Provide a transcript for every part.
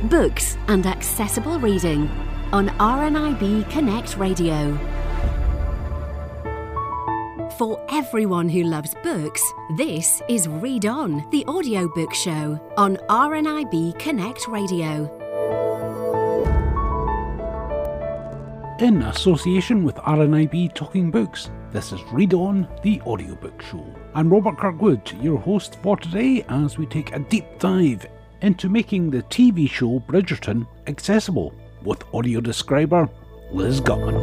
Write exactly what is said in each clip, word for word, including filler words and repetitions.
books and accessible reading on R N I B Connect Radio. For everyone who loves books, this is Read On, the audiobook show on R N I B Connect Radio. In association with R N I B Talking Books, this is Read On, the audiobook show. I'm Robert Kirkwood, your host for today, as we take a deep dive into making the T V show Bridgerton accessible with audio describer Liz Gutman.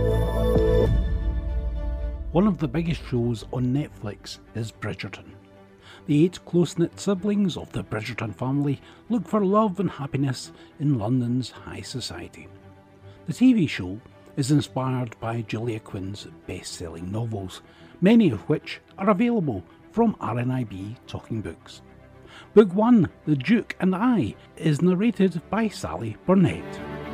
One of the biggest shows on Netflix is Bridgerton. The eight close-knit siblings of the Bridgerton family look for love and happiness in London's high society. The T V show is inspired by Julia Quinn's best-selling novels, many of which are available from R N I B Talking Books. Book one, The Duke and I, is narrated by Sally Burnett.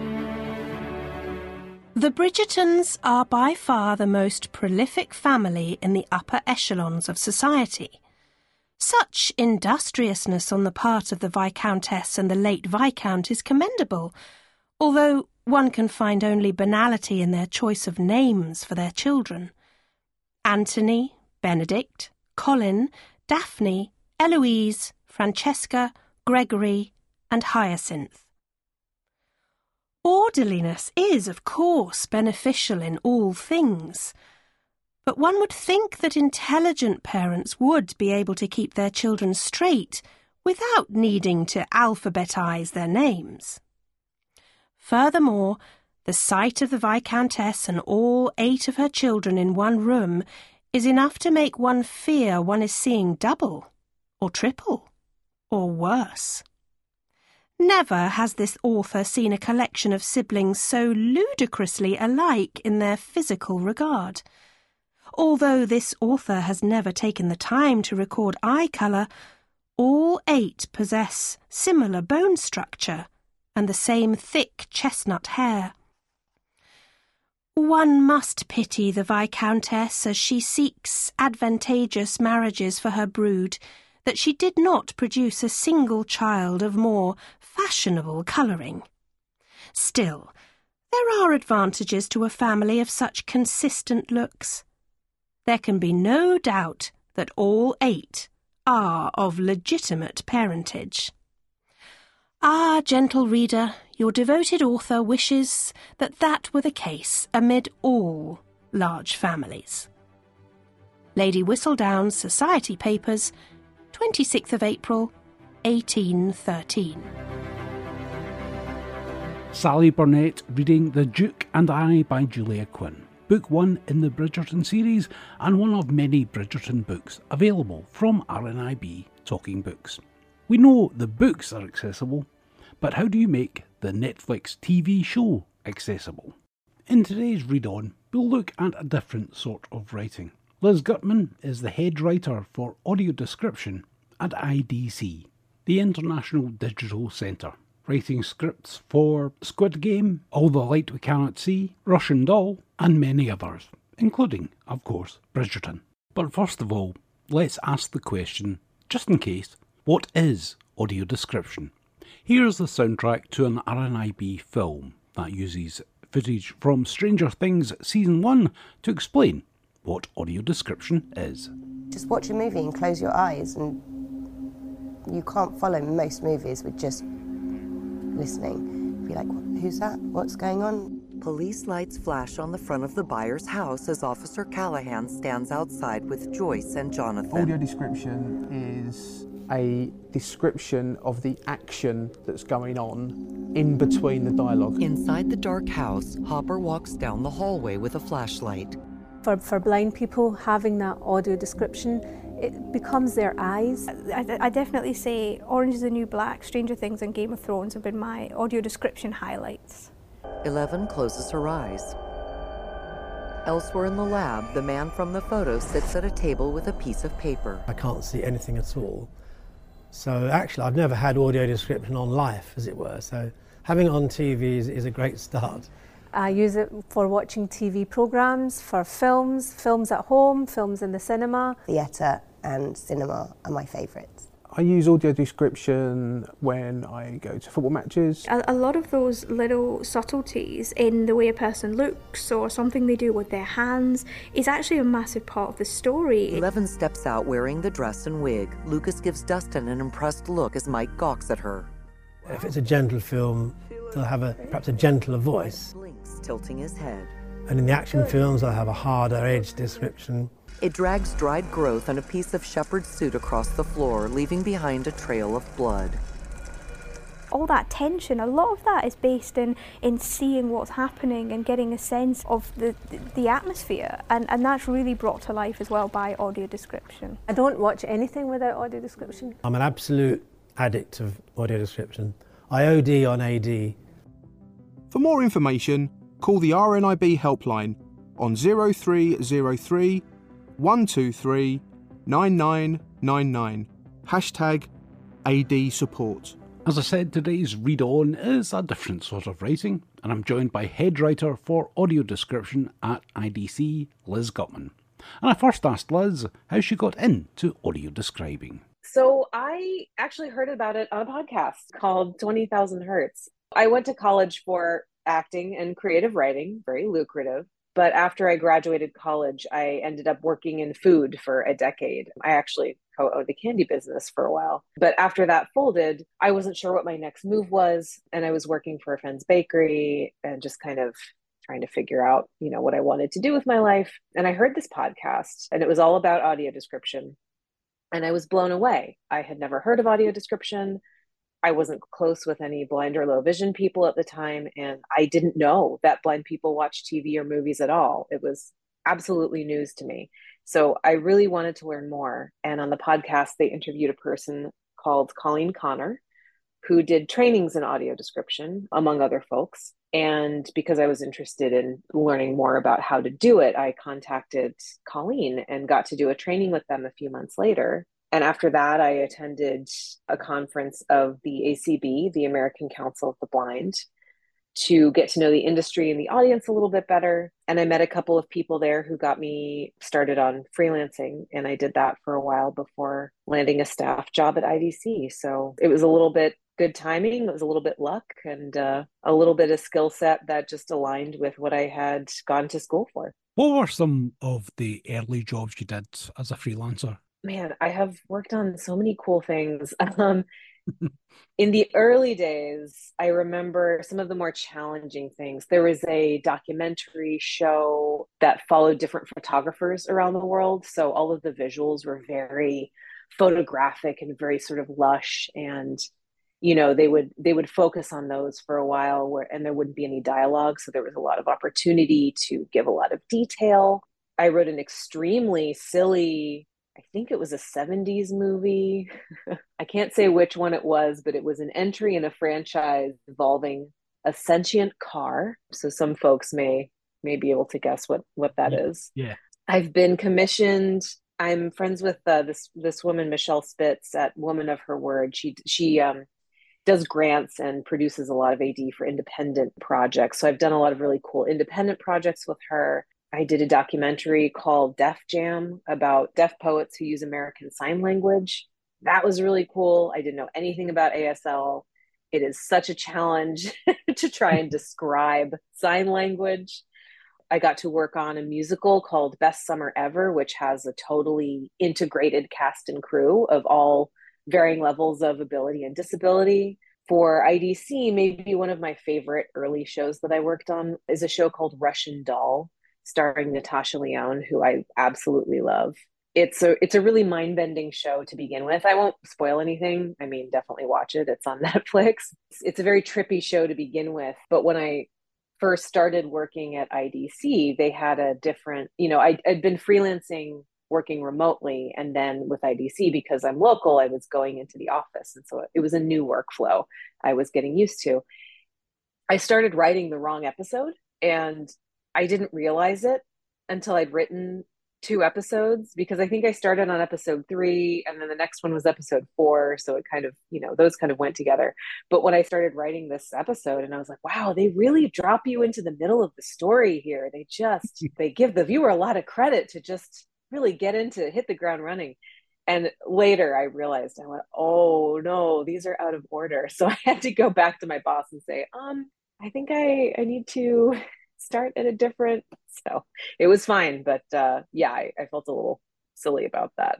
The Bridgertons are by far the most prolific family in the upper echelons of society. Such industriousness on the part of the Viscountess and the late Viscount is commendable, although one can find only banality in their choice of names for their children. Anthony, Benedict, Colin, Daphne, Eloise, Francesca, Gregory, and Hyacinth. Orderliness is, of course, beneficial in all things, but one would think that intelligent parents would be able to keep their children straight without needing to alphabetize their names. Furthermore, the sight of the Viscountess and all eight of her children in one room is enough to make one fear one is seeing double, or triple, or worse. Never has this author seen a collection of siblings so ludicrously alike in their physical regard. Although this author has never taken the time to record eye colour, all eight possess similar bone structure and the same thick chestnut hair. One must pity the Viscountess as she seeks advantageous marriages for her brood, that she did not produce a single child of more fashionable colouring. Still, there are advantages to a family of such consistent looks. There can be no doubt that all eight are of legitimate parentage. Ah, gentle reader, your devoted author wishes that that were the case amid all large families. Lady Whistledown's Society Papers, twenty-sixth of April, eighteen thirteen. Sally Burnett reading The Duke and I by Julia Quinn, book one in the Bridgerton series and one of many Bridgerton books available from R N I B Talking Books. We know the books are accessible, but how do you make the Netflix T V show accessible? In today's Read On, we'll look at a different sort of writing. Liz Gutman is the head writer for audio description at I D C, the International Digital Centre, writing scripts for Squid Game, All the Light We Cannot See, Russian Doll, and many others, including, of course, Bridgerton. But first of all, let's ask the question, just in case, what is audio description? Here's the soundtrack to an R N I B film that uses footage from Stranger Things Season one to explain what audio description is. Just watch a movie and close your eyes, and you can't follow most movies with just listening. Be like, who's that? What's going on? Police lights flash on the front of the buyer's house as Officer Callahan stands outside with Joyce and Jonathan. Audio description is a description of the action that's going on in between the dialogue. Inside the dark house, Hopper walks down the hallway with a flashlight. For, for blind people, having that audio description, it becomes their eyes. I, I definitely say Orange is the New Black, Stranger Things and Game of Thrones have been my audio description highlights. Eleven closes her eyes. Elsewhere in the lab, the man from the photo sits at a table with a piece of paper. I can't see anything at all. So actually, I've never had audio description on life, as it were. So having it on T V is, is a great start. I use it for watching T V programmes, for films, films at home, films in the cinema. Theatre and cinema are my favourites. I use audio description when I go to football matches. A, a lot of those little subtleties in the way a person looks or something they do with their hands is actually a massive part of the story. Eleven steps out wearing the dress and wig. Lucas gives Dustin an impressed look as Mike gawks at her. If it's a gentle film, they'll have a perhaps a gentler voice. Blinks, tilting his head. And in the action films, they'll have a harder edge description. It drags dried growth and a piece of shepherd's suit across the floor, leaving behind a trail of blood. All that tension, a lot of that is based in, in seeing what's happening and getting a sense of the, the, the atmosphere. And, and that's really brought to life as well by audio description. I don't watch anything without audio description. I'm an absolute addict of audio description. I O D on A D. For more information, call the R N I B helpline on zero three zero three, one two three, nine nine nine nine. Hashtag A D support. As I said, today's Read On is a different sort of writing, and I'm joined by head writer for audio description at I D C, Liz Gutman. And I first asked Liz how she got into audio describing. So I actually heard about it on a podcast called twenty thousand Hertz. I went to college for acting and creative writing, very lucrative. But after I graduated college, I ended up working in food for a decade. I actually co-owned a candy business for a while. But after that folded, I wasn't sure what my next move was. And I was working for a friend's bakery and just kind of trying to figure out, you know, what I wanted to do with my life. And I heard this podcast and it was all about audio description. And I was blown away. I had never heard of audio description. I wasn't close with any blind or low vision people at the time, and I didn't know that blind people watch T V or movies at all. It was absolutely news to me. So I really wanted to learn more. And on the podcast, they interviewed a person called Colleen Connor, who did trainings in audio description, among other folks. And because I was interested in learning more about how to do it, I contacted Colleen and got to do a training with them a few months later. And after that, I attended a conference of the A C B, the American Council of the Blind, to get to know the industry and the audience a little bit better. And I met a couple of people there who got me started on freelancing. And I did that for a while before landing a staff job at I D C. So it was a little bit good timing. It was a little bit luck and uh, a little bit of skill set that just aligned with what I had gone to school for. What were some of the early jobs you did as a freelancer? Man, I have worked on so many cool things. Um, in the early days, I remember some of the more challenging things. There was a documentary show that followed different photographers around the world. So all of the visuals were very photographic and very sort of lush. And, you know, they would they would focus on those for a while where, and there wouldn't be any dialogue. So there was a lot of opportunity to give a lot of detail. I wrote an extremely silly, I think it was a seventies movie. I can't say which one it was, but it was an entry in a franchise involving a sentient car. So some folks may may be able to guess what, what that yeah. is. Yeah. I've been commissioned. I'm friends with uh, this this woman, Michelle Spitz, at Woman of Her Word. She she um, does grants and produces a lot of A D for independent projects. So I've done a lot of really cool independent projects with her. I did a documentary called Deaf Jam about deaf poets who use American Sign Language. That was really cool. I didn't know anything about A S L. It is such a challenge to try and describe sign language. I got to work on a musical called Best Summer Ever, which has a totally integrated cast and crew of all varying levels of ability and disability. For I D C, maybe one of my favorite early shows that I worked on is a show called Russian Doll, starring Natasha Lyonne, who I absolutely love. It's a it's a really mind-bending show to begin with. I won't spoil anything. I mean, definitely watch it. It's on Netflix. It's, it's a very trippy show to begin with. But when I first started working at I D C, they had a different, you know, I, I'd been freelancing, working remotely. And then with I D C, because I'm local, I was going into the office. And so it was a new workflow I was getting used to. I started writing the wrong episode, and I didn't realize it until I'd written two episodes, because I think I started on episode three and then the next one was episode four. So it kind of, you know, those kind of went together. But when I started writing this episode, and I was like, wow, they really drop you into the middle of the story here. They just, they give the viewer a lot of credit to just really get into, hit the ground running. And later I realized, I went, oh no, these are out of order. So I had to go back to my boss and say, um, I think I, I need to start at a different, so it was fine. But uh, yeah, I, I felt a little silly about that.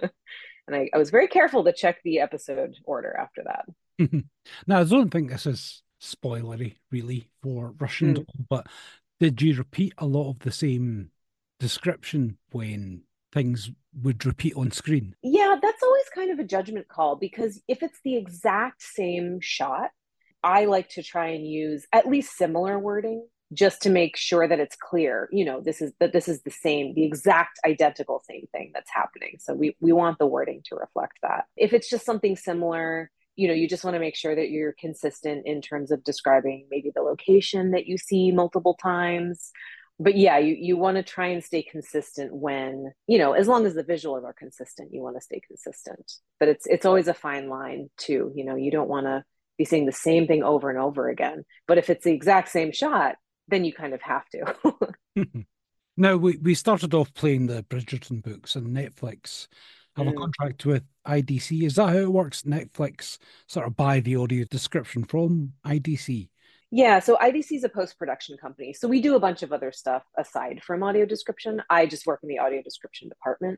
And I, I was very careful to check the episode order after that. Now, I don't think this is spoilery really for Russian Mm. Doll, but did you repeat a lot of the same description when things would repeat on screen? Yeah, that's always kind of a judgment call, because if it's the exact same shot, I like to try and use at least similar wording just to make sure that it's clear, you know, this is that this is the same, the exact identical same thing that's happening. So we we want the wording to reflect that. If it's just something similar, you know, you just want to make sure that you're consistent in terms of describing maybe the location that you see multiple times. But yeah, you, you want to try and stay consistent when, you know, as long as the visuals are consistent, you want to stay consistent. But it's it's always a fine line too. You know, you don't want to be saying the same thing over and over again. But if it's the exact same shot, then you kind of have to. Now, we, we started off playing the Bridgerton books, and Netflix have Mm. a contract with I D C. Is that how it works? Netflix sort of buy the audio description from I D C? Yeah, so I D C is a post-production company. So we do a bunch of other stuff aside from audio description. I just work in the audio description department.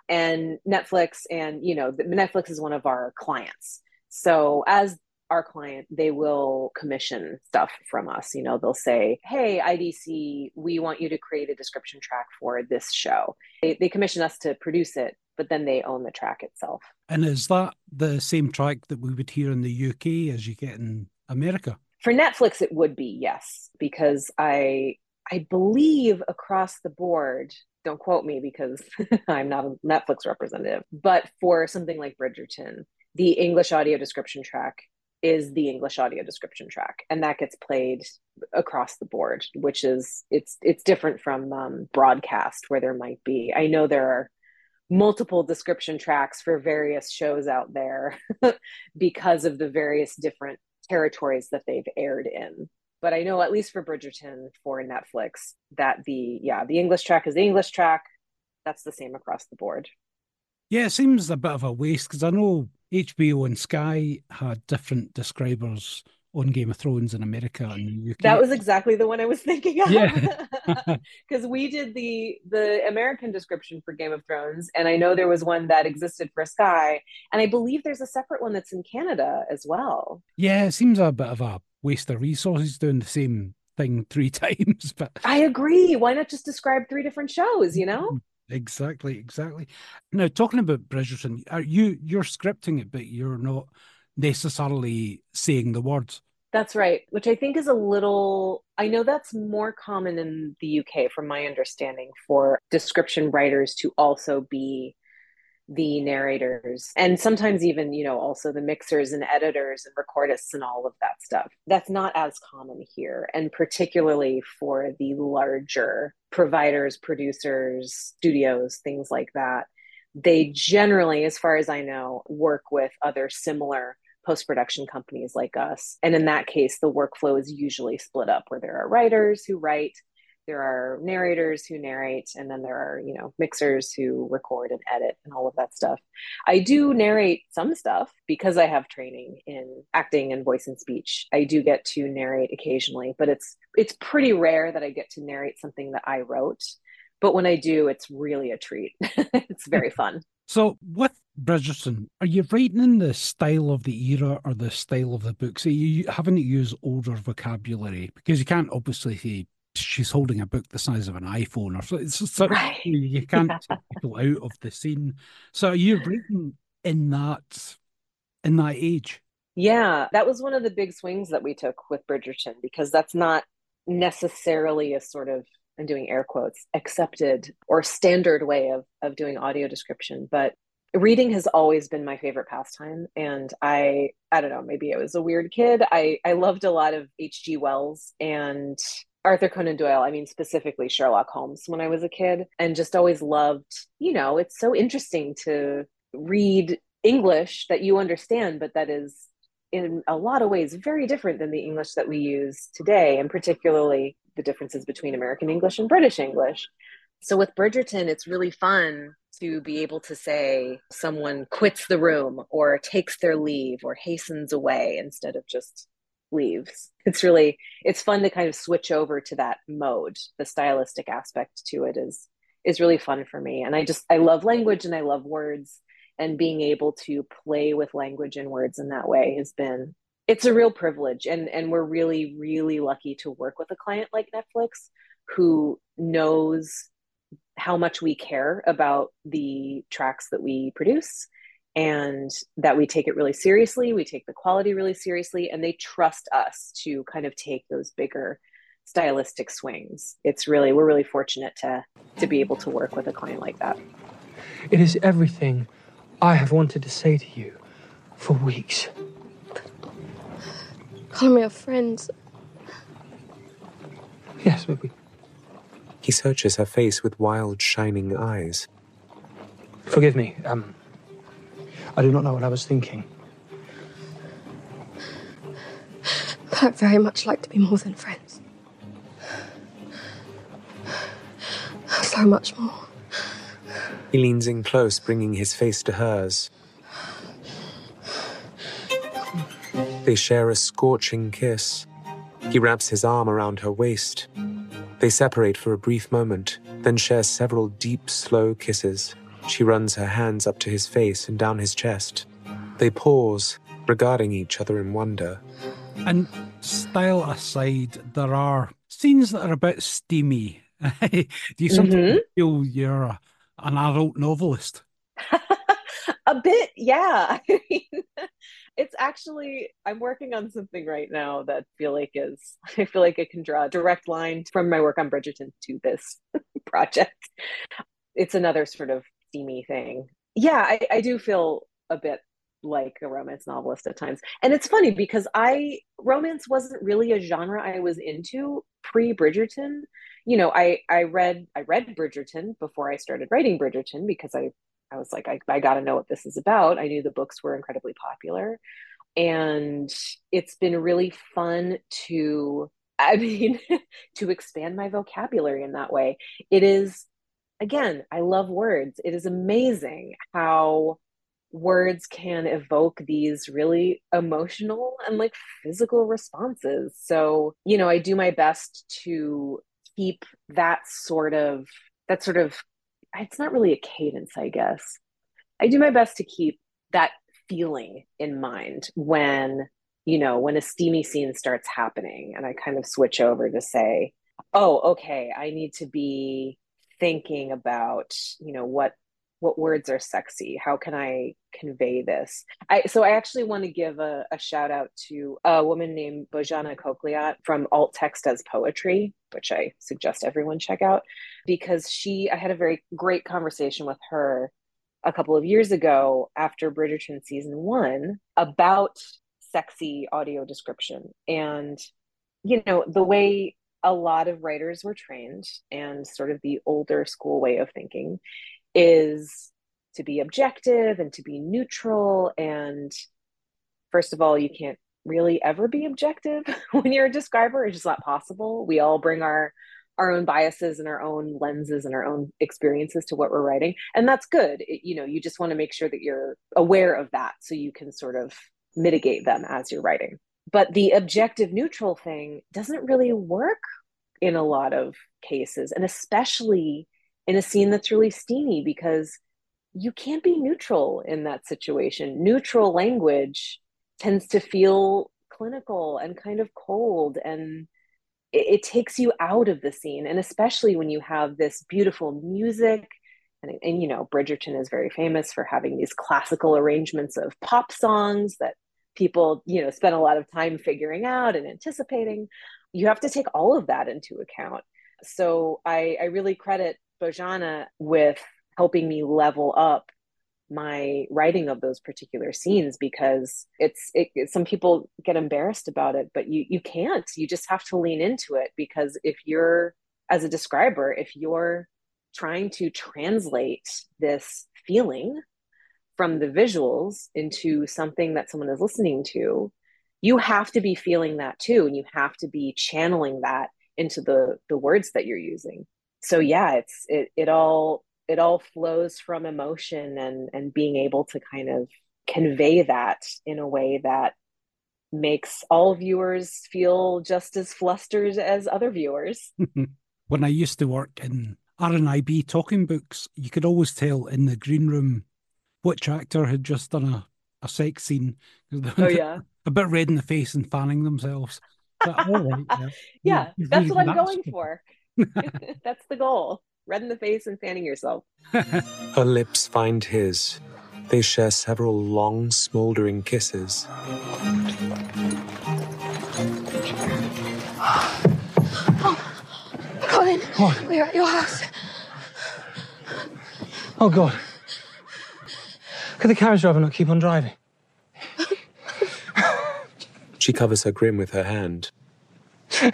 And Netflix, and you know, the- Netflix is one of our clients. So as our client, they will commission stuff from us. You know, they'll say, hey, I D C, we want you to create a description track for this show. They, they commission us to produce it, but then they own the track itself. And is that the same track that we would hear in the U K as you get in America? For Netflix, it would be, yes, because I I believe across the board, don't quote me because I'm not a Netflix representative, but for something like Bridgerton, the English audio description track is the English audio description track, and that gets played across the board, which is it's it's different from um, broadcast, where there might be, I know there are multiple description tracks for various shows out there because of the various different territories that they've aired in. But I know, at least for Bridgerton for Netflix, that the yeah the English track is the English track. That's the same across the board. Yeah, it seems a bit of a waste, because I know H B O and Sky had different describers on Game of Thrones in America and the U K. That was exactly the one I was thinking of. Yeah. Because we did the the American description for Game of Thrones, and I know there was one that existed for Sky, and I believe there's a separate one that's in Canada as well. Yeah, it seems a bit of a waste of resources doing the same thing three times. But I agree. Why not just describe three different shows, you know? Exactly, exactly. Now, talking about Bridgerton, are you you're scripting it, but you're not necessarily saying the words. That's right, which I think is a little, I know that's more common in the U K, from my understanding, for description writers to also be the narrators, and sometimes even, you know, also the mixers and editors and recordists and all of that stuff. That's not as common here, and particularly for the larger providers, producers, studios, things like that. They generally, as far as I know, work with other similar post-production companies like us. And in that case, the workflow is usually split up, where there are writers who write, there are narrators who narrate, and then there are, you know, mixers who record and edit and all of that stuff. I do narrate some stuff because I have training in acting and voice and speech. I do get to narrate occasionally, but it's it's pretty rare that I get to narrate something that I wrote. But when I do, it's really a treat. It's very fun. So with Bridgerton, are you writing in the style of the era or the style of the book? So you having to use older vocabulary, because you can't obviously say she's holding a book the size of an iPhone or so. It's just, Right. You can't Yeah. take people out of the scene. So are you writing in that in that age? Yeah, that was one of the big swings that we took with Bridgerton, because that's not necessarily a sort of, I'm doing air quotes, accepted or standard way of of doing audio description. But reading has always been my favorite pastime. And I, I don't know, maybe I was a weird kid. I, I loved a lot of H G Wells and Arthur Conan Doyle. I mean, specifically Sherlock Holmes when I was a kid, and just always loved, you know, it's so interesting to read English that you understand, but that is in a lot of ways very different than the English that we use today, and particularly the differences between American English and British English. So with Bridgerton, it's really fun to be able to say someone quits the room or takes their leave or hastens away instead of just leaves. It's really, it's fun to kind of switch over to that mode. The stylistic aspect to it is is really fun for me. And I just, I love language and I love words, and being able to play with language and words in that way has been, it's a real privilege. And, and we're really, really lucky to work with a client like Netflix who knows how much we care about the tracks that we produce, and that we take it really seriously. We take the quality really seriously, and they trust us to kind of take those bigger stylistic swings. It's really, we're really fortunate to to be able to work with a client like that. It is everything I have wanted to say to you for weeks. Call me a friend. Yes, baby. He searches her face with wild, shining eyes. Forgive me, um, I do not know what I was thinking. But I'd very much like to be more than friends. So much more. He leans in close, bringing his face to hers. They share a scorching kiss. He wraps his arm around her waist. They separate for a brief moment, then share several deep, slow kisses. She runs her hands up to his face and down his chest. They pause, regarding each other in wonder. And style aside, there are scenes that are a bit steamy. Do you sometimes Mm-hmm. feel you're a, an adult novelist? A bit, yeah. I mean, it's actually, I'm working on something right now that I feel like is, I feel like I can draw a direct line from my work on Bridgerton to this project. It's another sort of steamy thing. Yeah, I, I do feel a bit like a romance novelist at times. And it's funny because I, romance wasn't really a genre I was into pre-Bridgerton. You know, I, I read, I read Bridgerton before I started writing Bridgerton because I, I was like, I, I got to know what this is about. I knew the books were incredibly popular. And it's been really fun to, I mean, to expand my vocabulary in that way. It is, again, I love words. It is amazing how words can evoke these really emotional and like physical responses. So, you know, I do my best to keep that sort of, that sort of, it's not really a cadence, I guess. I do my best to keep that feeling in mind when, you know, when a steamy scene starts happening, and I kind of switch over to say, oh, okay, I need to be thinking about, you know, what what words are sexy? How can I convey this? I so I actually want to give a, a shout out to a woman named Bojana Kokliat from Alt Text as Poetry, which I suggest everyone check out, because she, I had a very great conversation with her a couple of years ago after Bridgerton season one about sexy audio description. And, you know, the way a lot of writers were trained and sort of the older school way of thinking is to be objective and to be neutral. And first of all, you can't really ever be objective when you're a describer. It's just not possible. We all bring our our own biases and our own lenses and our own experiences to what we're writing. And that's good. It, you know, you just want to make sure that you're aware of that so you can sort of mitigate them as you're writing. But the objective neutral thing doesn't really work in a lot of cases, and especially in a scene that's really steamy, because you can't be neutral in that situation. Neutral language tends to feel clinical and kind of cold, and it, it takes you out of the scene. And especially when you have this beautiful music, and, and you know, Bridgerton is very famous for having these classical arrangements of pop songs that people, you know, spend a lot of time figuring out and anticipating. You have to take all of that into account. So I, I really credit Bojana with helping me level up my writing of those particular scenes, because it's it, it, some people get embarrassed about it, but you you can't. You just have to lean into it, because if you're, as a describer, if you're trying to translate this feeling from the visuals into something that someone is listening to, you have to be feeling that too, and you have to be channeling that into the the words that you're using. so yeah, it's it it all it all flows from emotion and and being able to kind of convey that in a way that makes all viewers feel just as flustered as other viewers. When I used to work in R N I B talking books, you could always tell in the green room which actor had just done a, a sex scene. Oh yeah. A bit red in the face and fanning themselves. So, all right, yeah, yeah you, that's really what I'm that's going for. That's the goal. Red in the face and fanning yourself. Her lips find his. They share several long, smoldering kisses. Colin, what? We're at your house. Oh, God. Could the carriage driver not keep on driving? She covers her grin with her hand. You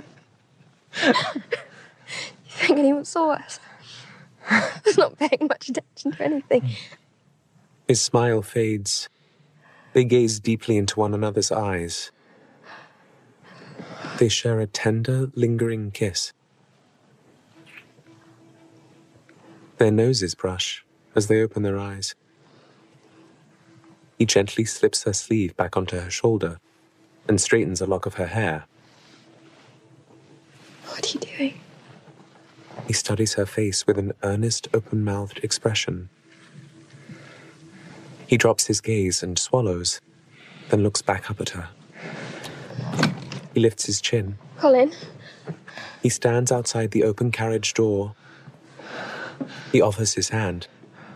think anyone saw us? I was not paying much attention to anything. His smile fades. They gaze deeply into one another's eyes. They share a tender, lingering kiss. Their noses brush as they open their eyes. He gently slips her sleeve back onto her shoulder and straightens a lock of her hair. What are you doing? He studies her face with an earnest, open-mouthed expression. He drops his gaze and swallows, then looks back up at her. He lifts his chin. Colin. He stands outside the open carriage door. He offers his hand.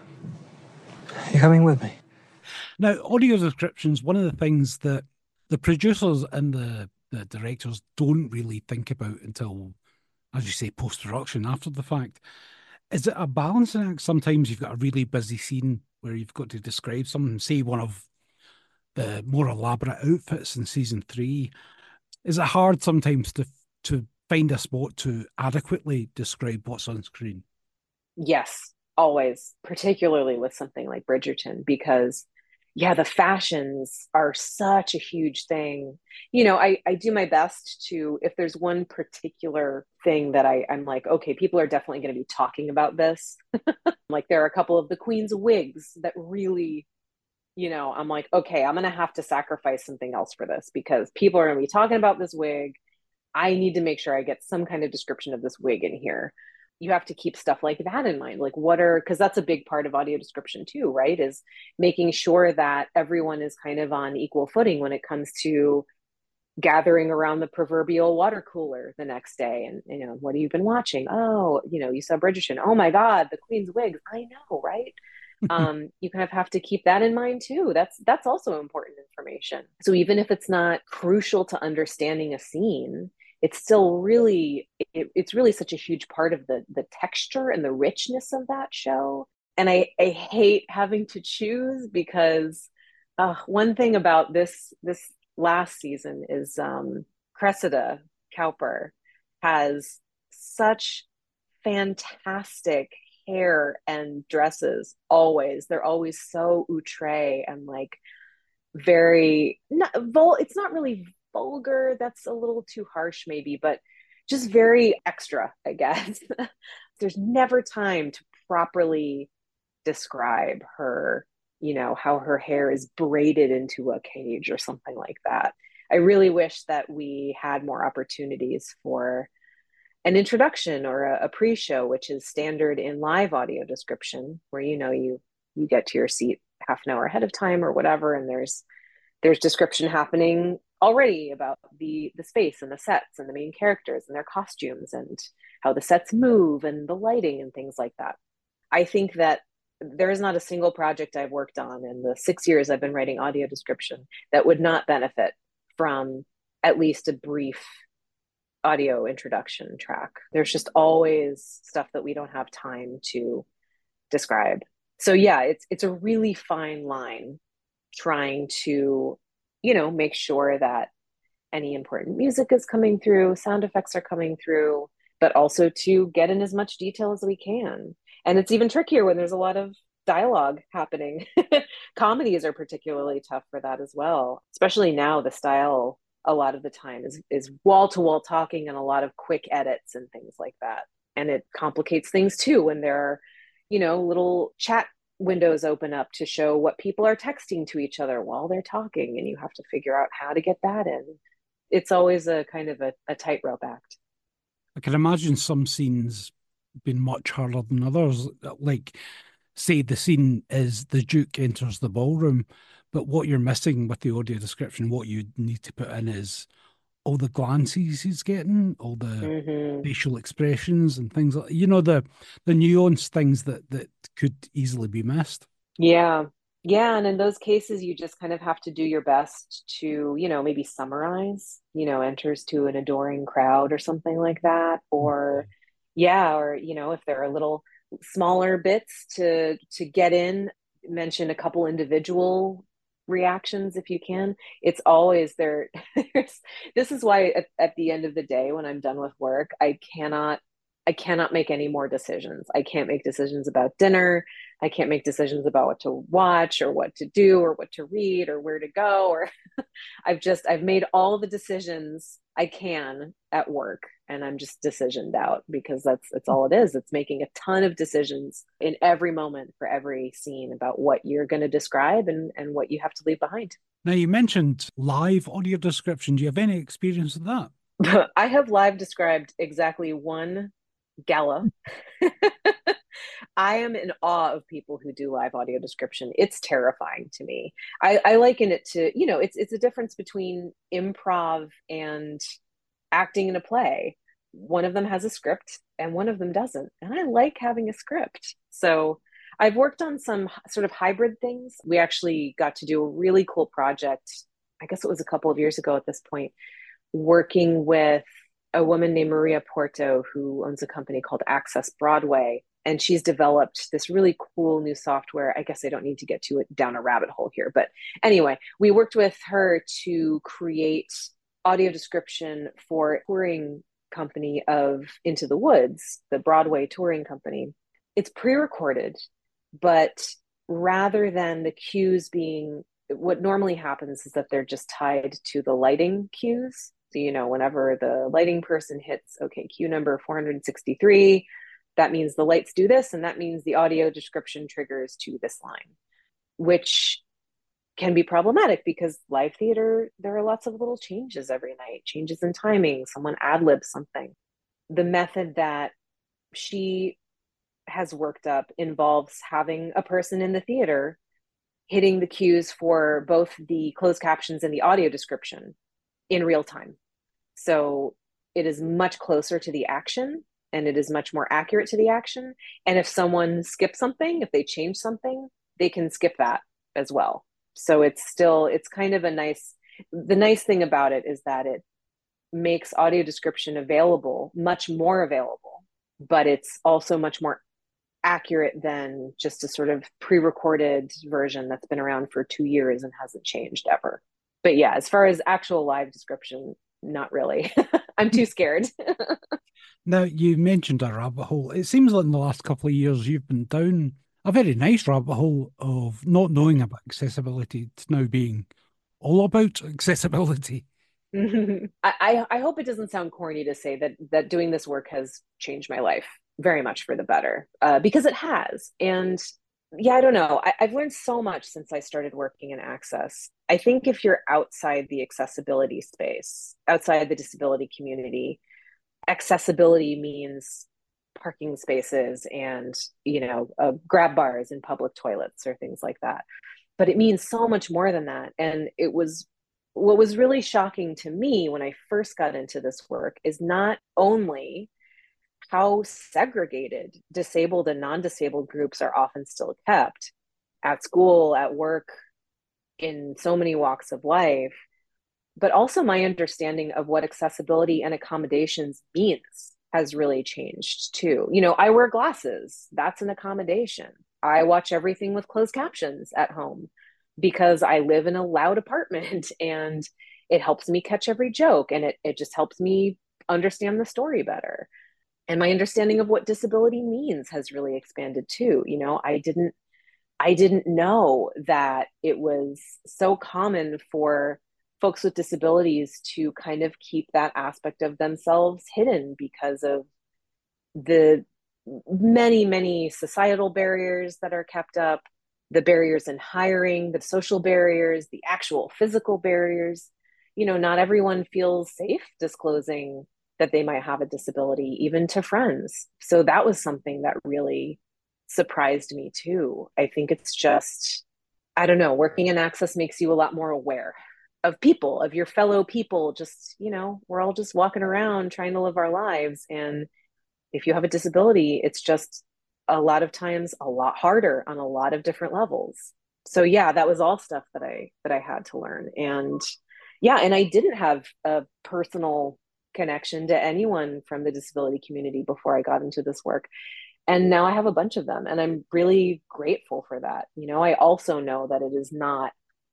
You coming with me? Now, audio description's one of the things that the producers and the, the directors don't really think about until, as you say, post-production, after the fact. Is it a balancing act? Sometimes you've got a really busy scene where you've got to describe something, say one of the more elaborate outfits in season three. Is it hard sometimes to to find a spot to adequately describe what's on screen? Yes, always, particularly with something like Bridgerton, because yeah, the fashions are such a huge thing. You know, I, I do my best to, if there's one particular thing that I, I'm like, okay, people are definitely going to be talking about this. Like there are a couple of the Queen's wigs that really, you know, I'm like, okay, I'm going to have to sacrifice something else for this because people are going to be talking about this wig. I need to make sure I get some kind of description of this wig in here. You have to keep stuff like that in mind. Like what are, because that's a big part of audio description too, right? Is making sure that everyone is kind of on equal footing when it comes to gathering around the proverbial water cooler the next day. And, you know, what have you been watching? Oh, you know, you saw Bridgerton. Oh my God, the Queen's wigs. I know, right? um, you kind of have to keep that in mind too. That's, that's also important information. So even if it's not crucial to understanding a scene, it's still really, it, it's really such a huge part of the the texture and the richness of that show. And I, I hate having to choose because uh, one thing about this this last season is um, Cressida Cowper has such fantastic hair and dresses always. They're always so outre and like very, not, vul, it's not really vulgar, that's a little too harsh maybe, but just very extra, I guess. There's never time to properly describe her, you know, how her hair is braided into a cage or something like that. I really wish that we had more opportunities for an introduction or a, a pre-show, which is standard in live audio description, where, you know, you you get to your seat half an hour ahead of time or whatever, and there's there's description happening already about the the space and the sets and the main characters and their costumes and how the sets move and the lighting and things like that. I think that there is not a single project I've worked on in the six years I've been writing audio description that would not benefit from at least a brief audio introduction track. There's just always stuff that we don't have time to describe. So yeah, it's it's a really fine line trying to, you know, make sure that any important music is coming through, sound effects are coming through, but also to get in as much detail as we can. And it's even trickier when there's a lot of dialogue happening. Comedies are particularly tough for that as well, especially now. The style a lot of the time is is wall-to-wall talking and a lot of quick edits and things like that. And it complicates things too when there are, you know, little chat windows open up to show what people are texting to each other while they're talking, and you have to figure out how to get that in. It's always a kind of a, a tightrope act. I can imagine some scenes being much harder than others. Like, say the scene is the Duke enters the ballroom, but what you're missing with the audio description, what you need to put in is all the glances he's getting, all the mm-hmm. facial expressions and things like, you know, the the nuanced things that that could easily be missed. Yeah. Yeah. And in those cases, you just kind of have to do your best to, you know, maybe summarize, you know, enters to an adoring crowd or something like that. Or, mm-hmm. yeah, or, you know, if there are little smaller bits to to get in, mention a couple individual reactions if you can. It's always there. This is why at, at the end of the day, when I'm done with work, I cannot I cannot make any more decisions. I can't make decisions about dinner. I can't make decisions about what to watch or what to do or what to read or where to go. Or I've just, I've made all the decisions I can at work, and I'm just decisioned out, because that's, that's all it is. It's making a ton of decisions in every moment for every scene about what you're going to describe and, and what you have to leave behind. Now, you mentioned live audio description. Do you have any experience with that? I have live described exactly one gala. I am in awe of people who do live audio description. It's terrifying to me. I, I liken it to, you know, it's it's a difference between improv and acting in a play. One of them has a script and one of them doesn't. And I like having a script. So I've worked on some sort of hybrid things. We actually got to do a really cool project, I guess it was a couple of years ago at this point, working with a woman named Maria Porto, who owns a company called Access Broadway. And she's developed this really cool new software. I guess I don't need to get to it down a rabbit hole here. But anyway, we worked with her to create audio description for a touring company of Into the Woods, the Broadway touring company. It's pre-recorded, but rather than the cues being, what normally happens is that they're just tied to the lighting cues. So, you know, whenever the lighting person hits, okay, cue number four hundred sixty-three, that means the lights do this, and that means the audio description triggers to this line, which can be problematic because live theater, there are lots of little changes every night, changes in timing, someone ad-libs something. The method that she has worked up involves having a person in the theater hitting the cues for both the closed captions and the audio description in real time. So it is much closer to the action, and it is much more accurate to the action. And if someone skips something, if they change something, they can skip that as well. So it's still, it's kind of a nice, the nice thing about it is that it makes audio description available, much more available, but it's also much more accurate than just a sort of pre-recorded version that's been around for two years and hasn't changed ever. But yeah, as far as actual live description, not really. I'm too scared. Now, you mentioned a rabbit hole. It seems like in the last couple of years you've been down a very nice rabbit hole of not knowing about accessibility to now being all about accessibility. I, I, I hope it doesn't sound corny to say that that doing this work has changed my life very much for the better, uh, because it has. And yeah, I don't know. I, I've learned so much since I started working in Access. I think if you're outside the accessibility space, outside the disability community, accessibility means parking spaces and, you know, uh, grab bars in public toilets or things like that. But it means so much more than that. And it was, what was really shocking to me when I first got into this work is not only how segregated disabled and non-disabled groups are often still kept at school, at work, in so many walks of life, but also my understanding of what accessibility and accommodations means has really changed too. You know, I wear glasses. That's an accommodation. I watch everything with closed captions at home because I live in a loud apartment and it helps me catch every joke, and it, it just helps me understand the story better. And my understanding of what disability means has really expanded too. You know, I didn't, I didn't know that it was so common for folks with disabilities to kind of keep that aspect of themselves hidden because of the many, many societal barriers that are kept up, the barriers in hiring, the social barriers, the actual physical barriers. You know, not everyone feels safe disclosing that they might have a disability, even to friends. So that was something that really surprised me too. I think it's just, I don't know, working in access makes you a lot more aware of people, of your fellow people. Just, you know, we're all just walking around trying to live our lives. And if you have a disability, it's just a lot of times a lot harder on a lot of different levels. So yeah, that was all stuff that I that I had to learn. And yeah, and I didn't have a personal connection to anyone from the disability community before I got into this work. And now I have a bunch of them, and I'm really grateful for that. You know, I also know that it is not,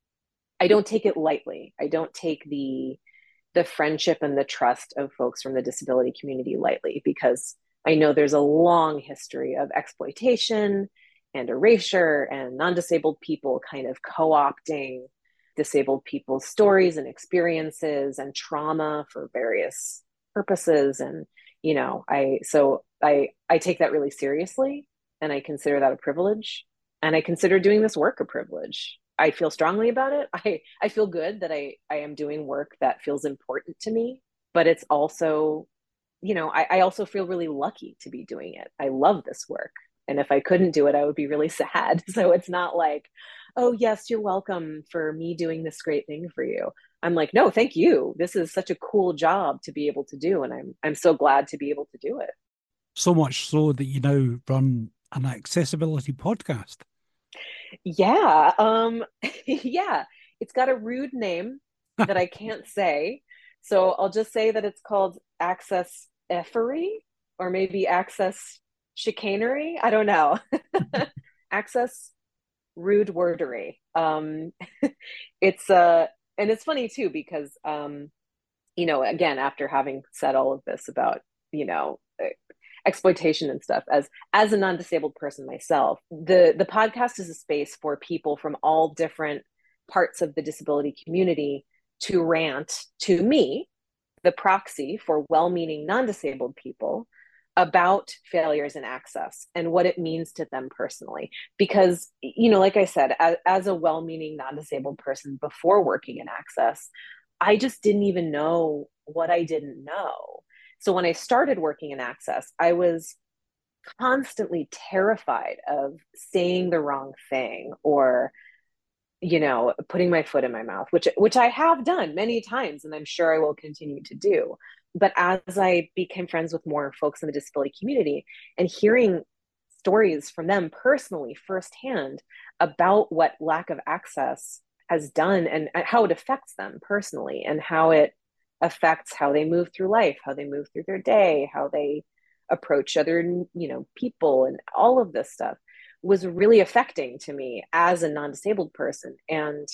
I don't take it lightly. I don't take the the friendship and the trust of folks from the disability community lightly, because I know there's a long history of exploitation and erasure and non-disabled people kind of co-opting disabled people's stories and experiences and trauma for various purposes. And, you know, I, so I, I take that really seriously, and I consider that a privilege, and I consider doing this work a privilege. I feel strongly about it. I, I feel good that I, I am doing work that feels important to me, but it's also, you know, I, I also feel really lucky to be doing it. I love this work. And if I couldn't do it, I would be really sad. So it's not like, oh yes, you're welcome for me doing this great thing for you. I'm like, no, thank you. This is such a cool job to be able to do. And I'm, I'm so glad to be able to do it. So much so that you now run an accessibility podcast. Yeah. Um, yeah. It's got a rude name that I can't say. So I'll just say that it's called Access Effery, or maybe Access Chicanery. I don't know. Access Rude Wordery. Um, it's uh, and it's funny too, because um, you know, again, after having said all of this about, you know, exploitation and stuff, as as a non-disabled person myself, the the podcast is a space for people from all different parts of the disability community to rant to me, the proxy for well-meaning non-disabled people, about failures in access and what it means to them personally. Because, you know, like I said, as, as a well-meaning non-disabled person before working in access, I just didn't even know what I didn't know. So when I started working in access, I was constantly terrified of saying the wrong thing, or, you know, putting my foot in my mouth, which which I have done many times, and I'm sure I will continue to do. But as I became friends with more folks in the disability community and hearing stories from them personally firsthand about what lack of access has done and how it affects them personally, and how it affects how they move through life, how they move through their day, how they approach other, you know, people, and all of this stuff was really affecting to me as a non-disabled person. And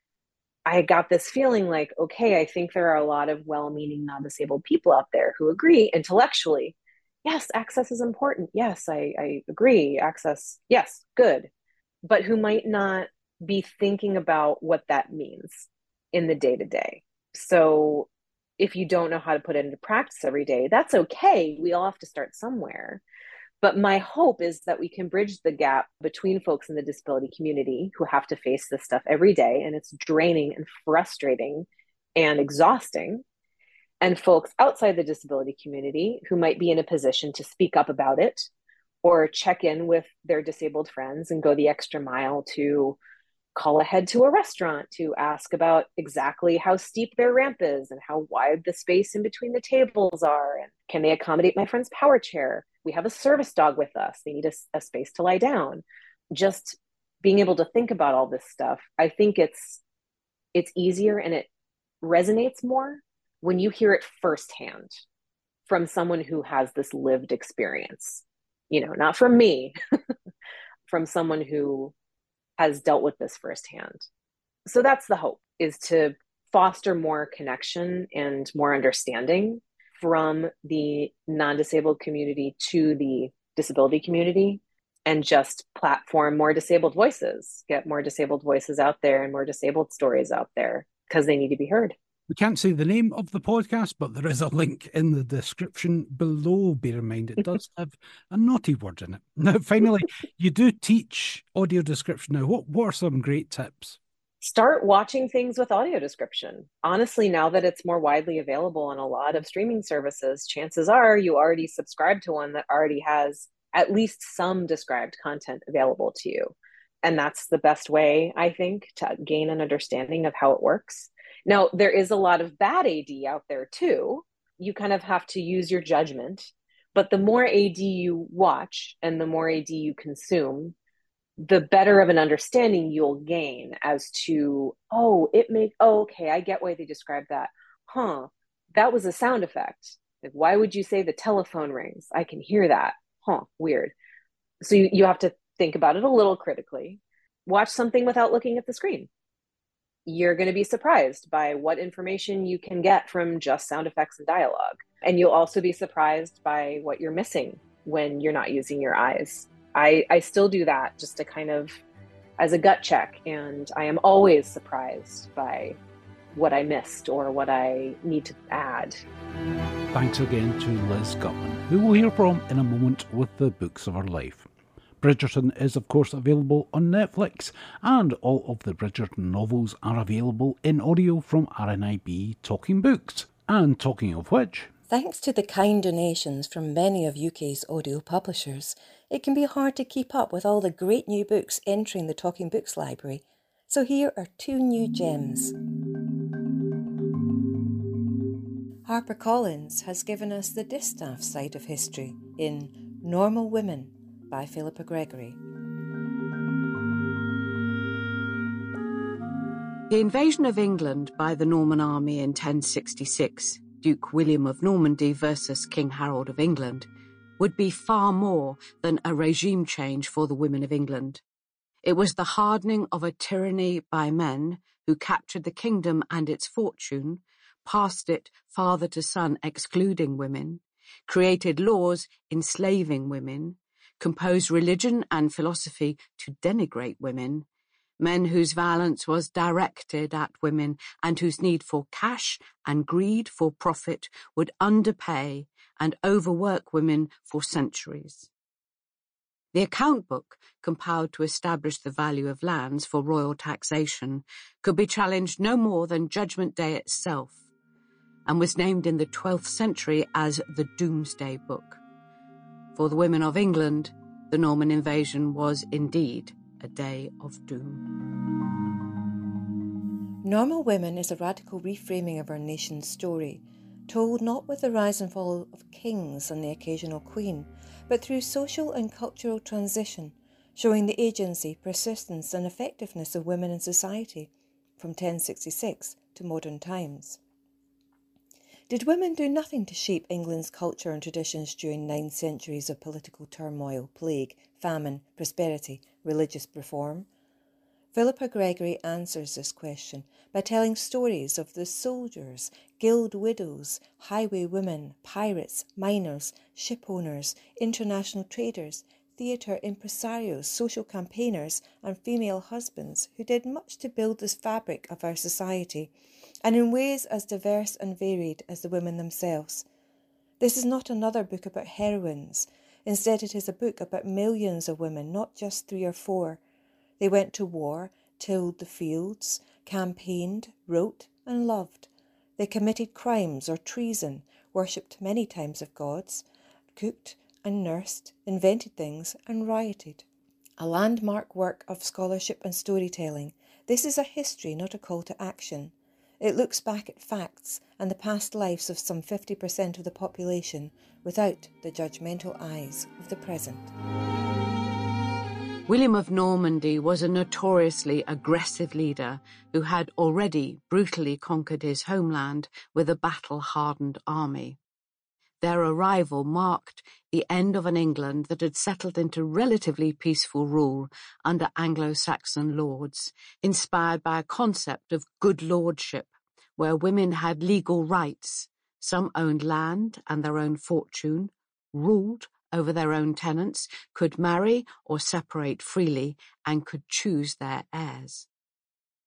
I got this feeling like, okay, I think there are a lot of well-meaning non-disabled people out there who agree intellectually, yes, access is important. Yes, I, I agree. Access, yes, good. But who might not be thinking about what that means in the day-to-day. So if you don't know how to put it into practice every day, that's okay. We all have to start somewhere. But my hope is that we can bridge the gap between folks in the disability community who have to face this stuff every day, and it's draining and frustrating and exhausting, and folks outside the disability community who might be in a position to speak up about it, or check in with their disabled friends and go the extra mile to call ahead to a restaurant to ask about exactly how steep their ramp is and how wide the space in between the tables are, and can they accommodate my friend's power chair? We have a service dog with us. They need a, a space to lie down. Just being able to think about all this stuff, I think it's it's easier and it resonates more when you hear it firsthand from someone who has this lived experience. You know, not from me, from someone who has dealt with this firsthand. So that's the hope, is to foster more connection and more understanding from the non-disabled community to the disability community, and just platform more disabled voices, get more disabled voices out there and more disabled stories out there, because they need to be heard. We can't say the name of the podcast, but there is a link in the description below. Bear in mind, it does have a naughty word in it. Now, finally, you do teach audio description now. What, what are some great tips? Start watching things with audio description. Honestly, now that it's more widely available on a lot of streaming services, chances are you already subscribe to one that already has at least some described content available to you. And that's the best way, I think, to gain an understanding of how it works. Now, there is a lot of bad A D out there too. You kind of have to use your judgment, but the more A D you watch and the more A D you consume, the better of an understanding you'll gain as to, oh, it make, oh, okay, I get why they described that. Huh, that was a sound effect. Like, why would you say the telephone rings? I can hear that. Huh, weird. So you, you have to think about it a little critically. Watch something without looking at the screen. You're going to be surprised by what information you can get from just sound effects and dialogue. And you'll also be surprised by what you're missing when you're not using your eyes. I, I still do that just to kind of as a gut check, and I am always surprised by what I missed or what I need to add. Thanks again to Liz Gutman, who we'll hear from in a moment with the books of her life. Bridgerton is of course available on Netflix, and all of the Bridgerton novels are available in audio from R N I B Talking Books. And talking of which, thanks to the kind donations from many of U K's audio publishers, it can be hard to keep up with all the great new books entering the Talking Books library. So here are two new gems. HarperCollins has given us the distaff side of history in Normal Women by Philippa Gregory. The invasion of England by the Norman army in ten sixty-six, Duke William of Normandy versus King Harold of England, would be far more than a regime change for the women of England. It was the hardening of a tyranny by men who captured the kingdom and its fortune, passed it father to son excluding women, created laws enslaving women, composed religion and philosophy to denigrate women, men whose violence was directed at women and whose need for cash and greed for profit would underpay and overwork women for centuries. The account book, compiled to establish the value of lands for royal taxation, could be challenged no more than Judgment Day itself, and was named in the twelfth century as the Doomsday Book. For the women of England, the Norman invasion was indeed a day of doom. Normal Women is a radical reframing of our nation's story, told not with the rise and fall of kings and the occasional queen, but through social and cultural transition, showing the agency, persistence and effectiveness of women in society from ten sixty-six to modern times. Did women do nothing to shape England's culture and traditions during nine centuries of political turmoil, plague, famine, prosperity, religious reform? Philippa Gregory answers this question by telling stories of the soldiers, guild widows, highway women, pirates, miners, ship owners, international traders, theatre impresarios, social campaigners, and female husbands who did much to build this fabric of our society, and in ways as diverse and varied as the women themselves. This is not another book about heroines. Instead, it is a book about millions of women, not just three or four. They went to war, tilled the fields, campaigned, wrote and loved. They committed crimes or treason, worshipped many times of gods, cooked and nursed, invented things and rioted. A landmark work of scholarship and storytelling, this is a history, not a call to action. It looks back at facts and the past lives of some fifty percent of the population without the judgmental eyes of the present. William of Normandy was a notoriously aggressive leader who had already brutally conquered his homeland with a battle-hardened army. Their arrival marked the end of an England that had settled into relatively peaceful rule under Anglo-Saxon lords, inspired by a concept of good lordship, where women had legal rights, some owned land and their own fortune, ruled over their own tenants, could marry or separate freely, and could choose their heirs.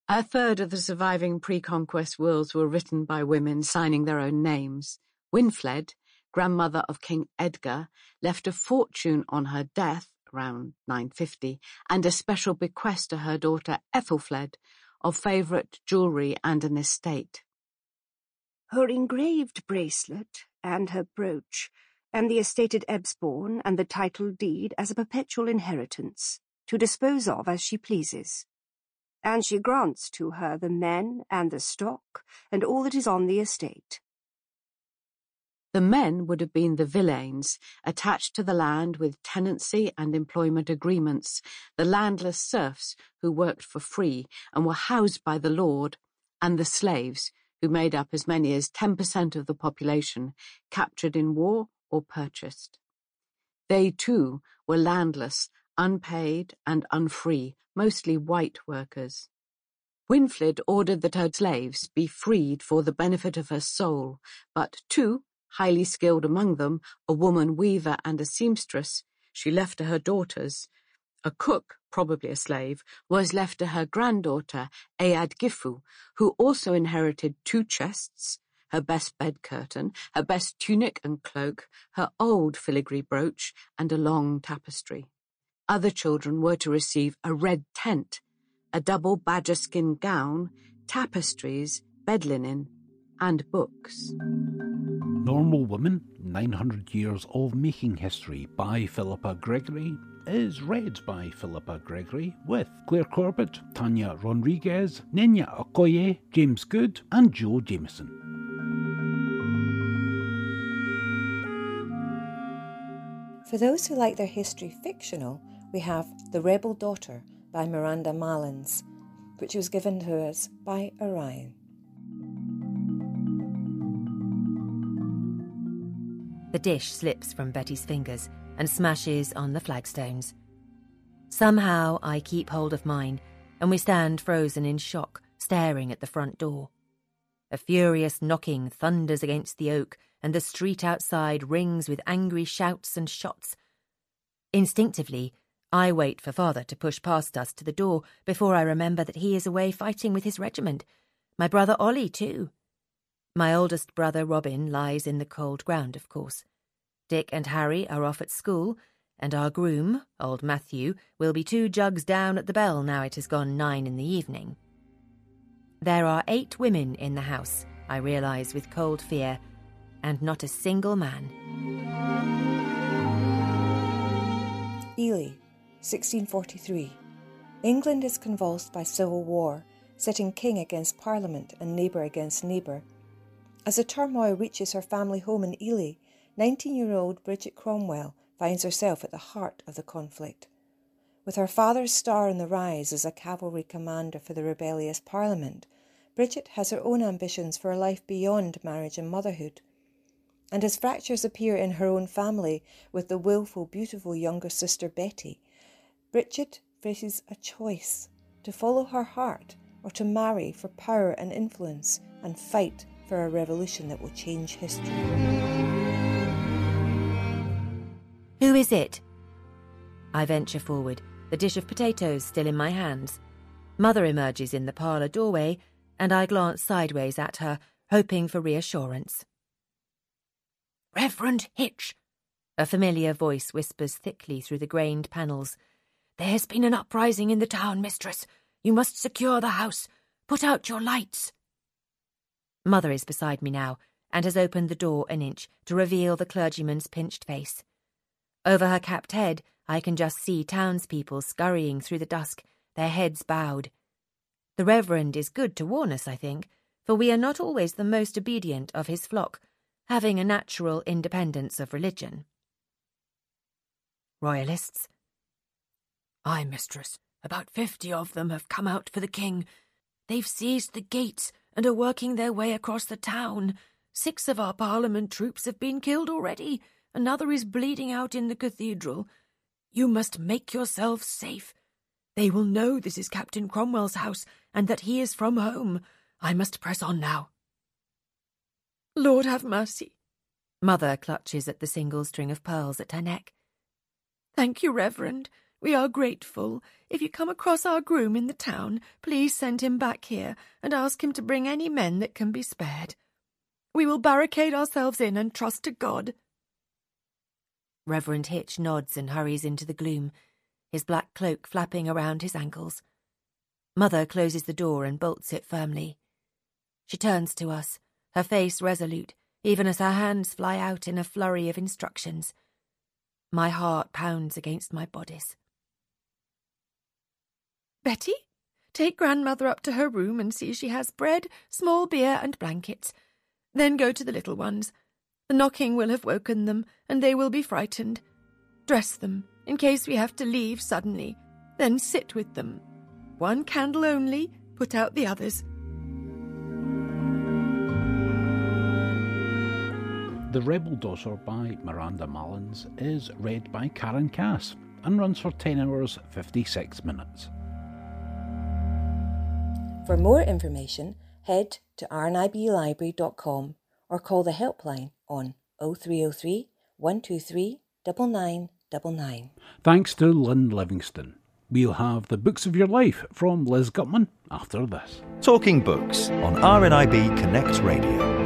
A third of the surviving pre-conquest wills were written by women signing their own names. Winfled, grandmother of King Edgar, left a fortune on her death, around nine fifty, and a special bequest to her daughter Ethelfled of favourite jewellery and an estate. Her engraved bracelet and her brooch, and the estate at Ebsbourne and the title deed as a perpetual inheritance, to dispose of as she pleases. And she grants to her the men and the stock and all that is on the estate. The men would have been the villeins, attached to the land with tenancy and employment agreements, the landless serfs who worked for free and were housed by the lord, and the slaves, who made up as many as ten percent of the population, captured in war or purchased. They, too, were landless, unpaid and unfree, mostly white workers. Winfled ordered that her slaves be freed for the benefit of her soul, but two, highly skilled among them, a woman weaver and a seamstress, she left to her daughters. A cook, probably a slave, was left to her granddaughter, Eadgifu, who also inherited two chests, her best bed curtain, her best tunic and cloak, her old filigree brooch, and a long tapestry. Other children were to receive a red tent, a double badger skin gown, tapestries, bed linen, and books. Normal Women, nine hundred Years of Making History by Philippa Gregory is read by Philippa Gregory with Claire Corbett, Tanya Rodriguez, Nenya Okoye, James Good and Joe Jameson. For those who like their history fictional, we have The Rebel Daughter by Miranda Malins, which was given to us by Orion. The dish slips from Betty's fingers and smashes on the flagstones. Somehow I keep hold of mine, and we stand frozen in shock, staring at the front door. A furious knocking thunders against the oak, and the street outside rings with angry shouts and shots. Instinctively, I wait for Father to push past us to the door before I remember that he is away fighting with his regiment. My brother Ollie, too. My oldest brother Robin lies in the cold ground, of course. Dick and Harry are off at school, and our groom, old Matthew, will be two jugs down at the bell now it has gone nine in the evening. There are eight women in the house, I realise with cold fear, and not a single man. Ely, sixteen forty-three. England is convulsed by civil war, setting king against parliament and neighbour against neighbour. As the turmoil reaches her family home in Ely, nineteen-year-old Bridget Cromwell finds herself at the heart of the conflict. With her father's star in the rise as a cavalry commander for the rebellious Parliament, Bridget has her own ambitions for a life beyond marriage and motherhood. And as fractures appear in her own family with the willful, beautiful younger sister Betty, Bridget faces a choice: to follow her heart or to marry for power and influence and fight for a revolution that will change history. Who is it? I venture forward, the dish of potatoes still in my hands. Mother emerges in the parlour doorway, and I glance sideways at her, hoping for reassurance. Reverend Hitch, a familiar voice whispers thickly through the grained panels. There's been an uprising in the town, mistress. You must secure the house. Put out your lights. Mother is beside me now, and has opened the door an inch to reveal the clergyman's pinched face. Over her capped head, I can just see townspeople scurrying through the dusk, their heads bowed. The Reverend is good to warn us, I think, for we are not always the most obedient of his flock, having a natural independence of religion. Royalists? Aye, mistress. About fifty of them have come out for the king. They've seized the gates and are working their way across the town. Six of our Parliament troops have been killed already. Another is bleeding out in the cathedral. You must make yourselves safe. They will know this is Captain Cromwell's house and that he is from home. I must press on now. Lord have mercy. Mother clutches at the single string of pearls at her neck. Thank you, Reverend. We are grateful. If you come across our groom in the town, please send him back here and ask him to bring any men that can be spared. We will barricade ourselves in and trust to God." Reverend Hitch nods and hurries into the gloom, his black cloak flapping around his ankles. Mother closes the door and bolts it firmly. She turns to us, her face resolute, even as her hands fly out in a flurry of instructions. My heart pounds against my bodice. "Betty, take grandmother up to her room and see she has bread, small beer and blankets. Then go to the little ones. The knocking will have woken them, and they will be frightened. Dress them, in case we have to leave suddenly. Then sit with them. One candle only, put out the others." The Rebel Daughter by Miranda Mullins is read by Karen Cass and runs for ten hours fifty-six minutes. For more information, head to r n i b library dot com or call the helpline on oh three oh three, one two three, nine nine nine nine. Thanks to Lynn Livingston. We'll have the Books of Your Life from Liz Gutman after this. Talking Books on R N I B Connect Radio.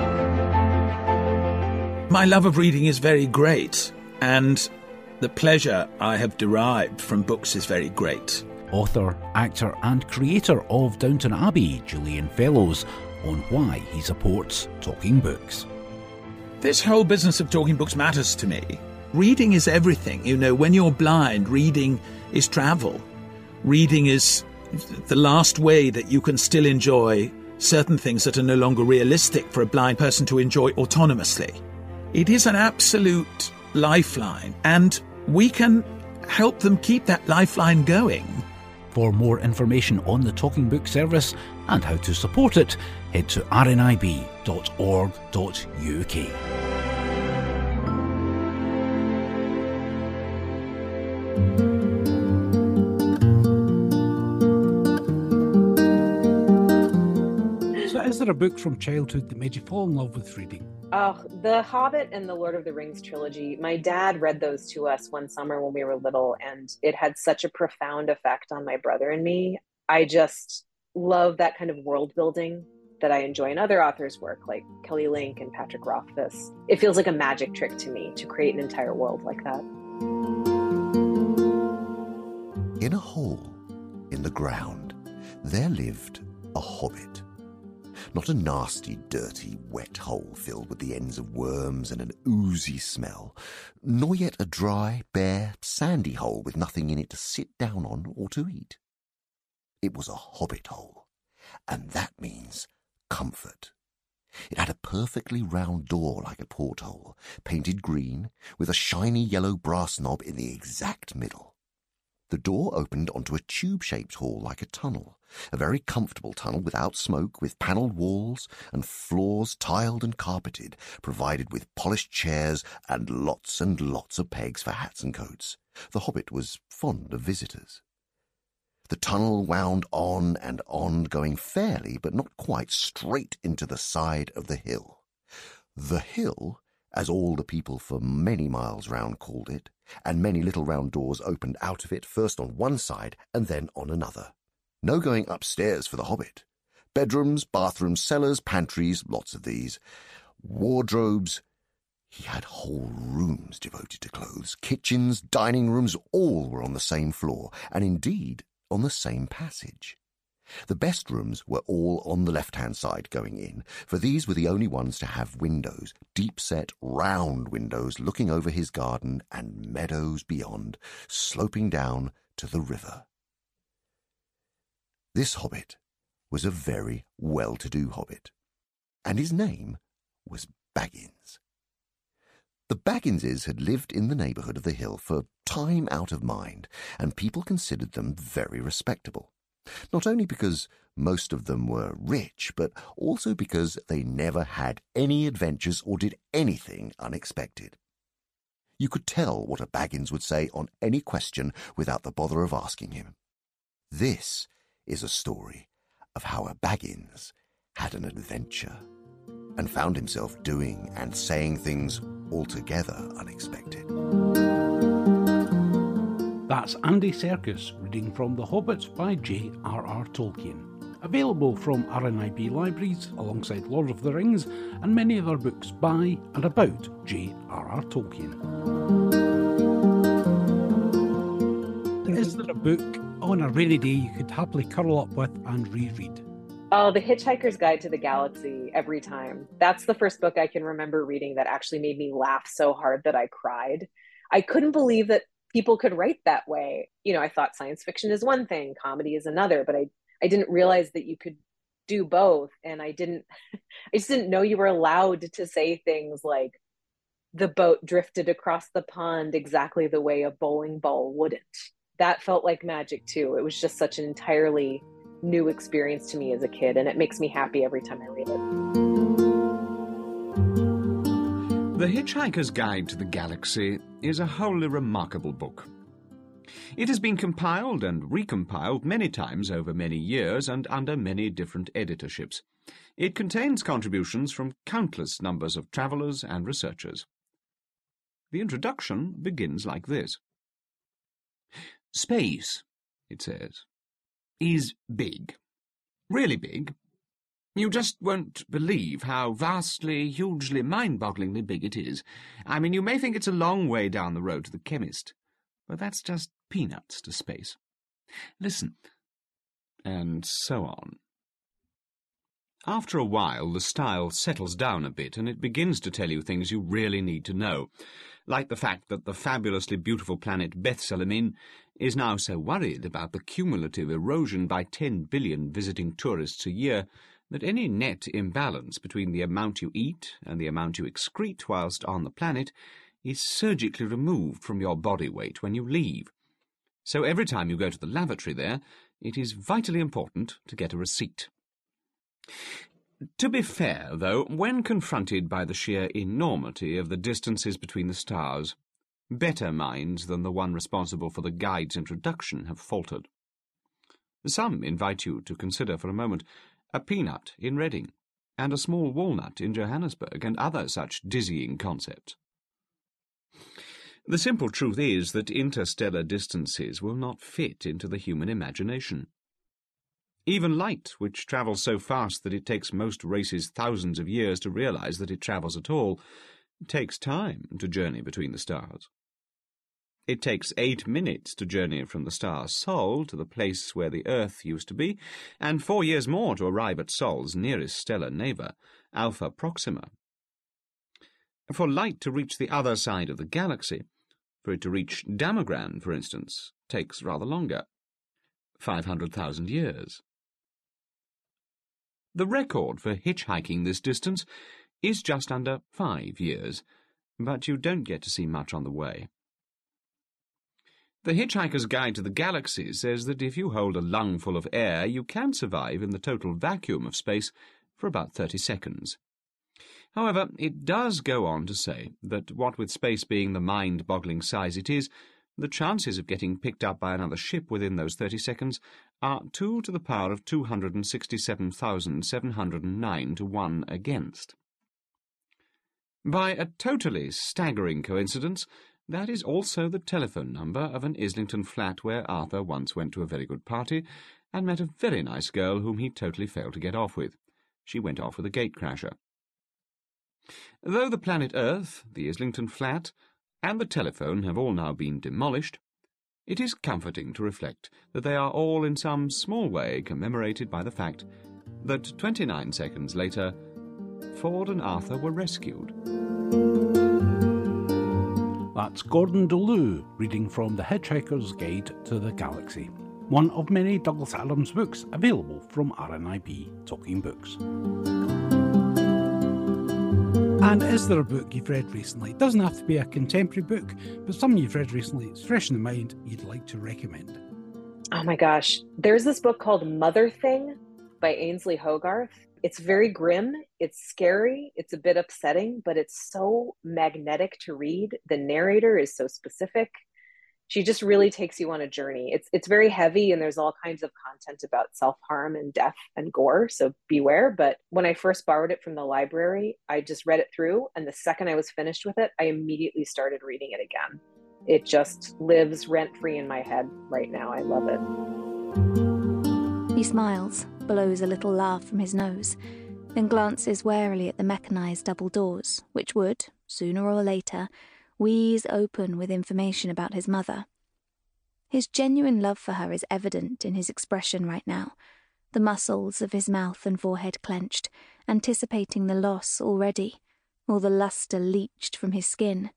My love of reading is very great, and the pleasure I have derived from books is very great. Author, actor and creator of Downton Abbey, Julian Fellowes, on why he supports Talking Books. This whole business of talking books matters to me. Reading is everything. You know, when you're blind, reading is travel. Reading is the last way that you can still enjoy certain things that are no longer realistic for a blind person to enjoy autonomously. It is an absolute lifeline, and we can help them keep that lifeline going. For more information on the Talking Book service and how to support it, head to r n i b dot org dot u k. So is there a book from childhood that made you fall in love with reading? Oh, The Hobbit and the Lord of the Rings trilogy. My dad read those to us one summer when we were little, and it had such a profound effect on my brother and me. I just love that kind of world building that I enjoy in other authors' work, like Kelly Link and Patrick Rothfuss. It feels like a magic trick to me to create an entire world like that. In a hole in the ground, there lived a hobbit. Not a nasty, dirty, wet hole filled with the ends of worms and an oozy smell, nor yet a dry, bare, sandy hole with nothing in it to sit down on or to eat. It was a hobbit hole, and that means comfort. It had a perfectly round door like a porthole, painted green, with a shiny yellow brass knob in the exact middle. The door opened onto a tube-shaped hall like a tunnel, a very comfortable tunnel without smoke, with panelled walls and floors tiled and carpeted, provided with polished chairs and lots and lots of pegs for hats and coats. The hobbit was fond of visitors. The tunnel wound on and on, going fairly but not quite straight into the side of the hill. The hill, as all the people for many miles round called it, and many little round doors opened out of it, first on one side and then on another. No going upstairs for the hobbit. Bedrooms, bathrooms, cellars, pantries, lots of these. Wardrobes. He had whole rooms devoted to clothes. Kitchens, dining rooms, all were on the same floor, and indeed on the same passage. The best rooms were all on the left-hand side going in, for these were the only ones to have windows, deep-set, round windows looking over his garden and meadows beyond, sloping down to the river. This hobbit was a very well-to-do hobbit, and his name was Baggins. The Bagginses had lived in the neighbourhood of the hill for time out of mind, and people considered them very respectable. Not only because most of them were rich, but also because they never had any adventures or did anything unexpected. You could tell what a Baggins would say on any question without the bother of asking him. This is a story of how a Baggins had an adventure and found himself doing and saying things altogether unexpected. That's Andy Serkis reading from The Hobbit by J R R Tolkien. Available from R N I B libraries alongside Lord of the Rings and many other books by and about J R R Tolkien. Is there a book on a rainy day you could happily curl up with and reread? Oh, The Hitchhiker's Guide to the Galaxy, every time. That's the first book I can remember reading that actually made me laugh so hard that I cried. I couldn't believe that people could write that way. You know, I thought science fiction is one thing, comedy is another, but I, I didn't realize that you could do both. And I didn't, I just didn't know you were allowed to say things like, the boat drifted across the pond exactly the way a bowling ball wouldn't. That felt like magic too. It was just such an entirely new experience to me as a kid, and it makes me happy every time I read it. The Hitchhiker's Guide to the Galaxy is a wholly remarkable book. It has been compiled and recompiled many times over many years and under many different editorships. It contains contributions from countless numbers of travellers and researchers. The introduction begins like this. Space, it says, is big. Really big. You just won't believe how vastly, hugely, mind-bogglingly big it is. I mean, you may think it's a long way down the road to the chemist, but that's just peanuts to space. Listen. And so on. After a while, the style settles down a bit, and it begins to tell you things you really need to know, like the fact that the fabulously beautiful planet Bethselemin is now so worried about the cumulative erosion by ten billion visiting tourists a year that any net imbalance between the amount you eat and the amount you excrete whilst on the planet is surgically removed from your body weight when you leave. So every time you go to the lavatory there, it is vitally important to get a receipt. To be fair, though, when confronted by the sheer enormity of the distances between the stars, better minds than the one responsible for the guide's introduction have faltered. Some invite you to consider for a moment a peanut in Reading, and a small walnut in Johannesburg, and other such dizzying concepts. The simple truth is that interstellar distances will not fit into the human imagination. Even light, which travels so fast that it takes most races thousands of years to realize that it travels at all, takes time to journey between the stars. It takes eight minutes to journey from the star Sol to the place where the Earth used to be, and four years more to arrive at Sol's nearest stellar neighbour, Alpha Proxima. For light to reach the other side of the galaxy, for it to reach Damogran, for instance, takes rather longer, five hundred thousand years. The record for hitchhiking this distance is just under five years, but you don't get to see much on the way. The Hitchhiker's Guide to the Galaxy says that if you hold a lungful of air, you can survive in the total vacuum of space for about thirty seconds. However, it does go on to say that what with space being the mind-boggling size it is, the chances of getting picked up by another ship within those thirty seconds are two to the power of two hundred sixty-seven thousand seven hundred nine to one against. By a totally staggering coincidence, that is also the telephone number of an Islington flat where Arthur once went to a very good party and met a very nice girl whom he totally failed to get off with. She went off with a gatecrasher. Though the planet Earth, the Islington flat, and the telephone have all now been demolished, it is comforting to reflect that they are all in some small way commemorated by the fact that twenty-nine seconds later, Ford and Arthur were rescued. That's Gordon DeLue reading from The Hitchhiker's Guide to the Galaxy, one of many Douglas Adams books available from R N I B Talking Books. And is there a book you've read recently? It doesn't have to be a contemporary book, but something you've read recently, it's fresh in the mind, you'd like to recommend. Oh my gosh. There's this book called Mother Thing by Ainsley Hogarth. It's very grim, it's scary, it's a bit upsetting, but it's so magnetic to read. The narrator is so specific. She just really takes you on a journey. It's it's very heavy, and there's all kinds of content about self-harm and death and gore, so beware. But when I first borrowed it from the library, I just read it through, and the second I was finished with it, I immediately started reading it again. it just lives rent-free in my head right now. I love it. He smiles, blows a little laugh from his nose, then glances warily at the mechanised double doors, which would, sooner or later, wheeze open with information about his mother. His genuine love for her is evident in his expression right now, the muscles of his mouth and forehead clenched, anticipating the loss already, all the lustre leached from his skin.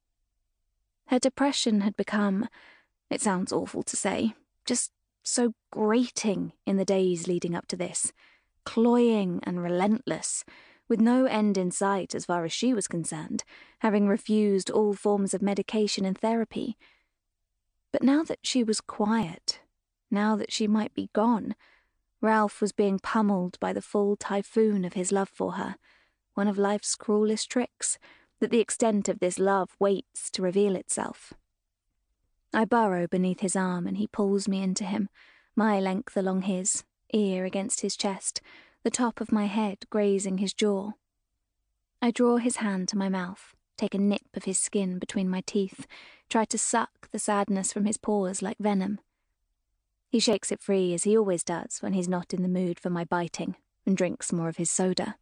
Her depression had become, it sounds awful to say, just so grating in the days leading up to this, cloying and relentless, with no end in sight as far as she was concerned, having refused all forms of medication and therapy. But now that she was quiet, now that she might be gone, Ralph was being pummeled by the full typhoon of his love for her, one of life's cruelest tricks, that the extent of this love waits to reveal itself. I burrow beneath his arm and he pulls me into him, my length along his, ear against his chest, the top of my head grazing his jaw. I draw his hand to my mouth, take a nip of his skin between my teeth, try to suck the sadness from his pores like venom. He shakes it free as he always does when he's not in the mood for my biting, and drinks more of his soda.